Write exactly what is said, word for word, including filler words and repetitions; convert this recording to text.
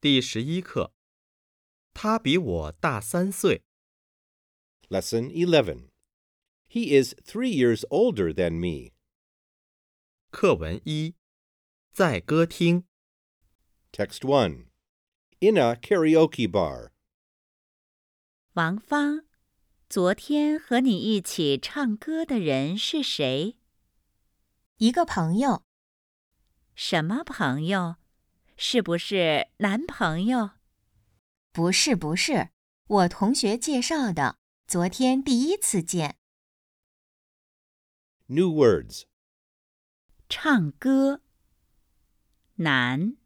第十一课，他比我大三岁。 Lesson eleven. He is three years older than me. 课文一，在歌厅。 Text one. In a karaoke bar. 王芳，昨天和你一起唱歌的人是谁？ 一个朋友。 什么朋友？是不是男朋友？ 不是不是，我同学介绍的，昨天第一次见。 New words. 唱歌。男。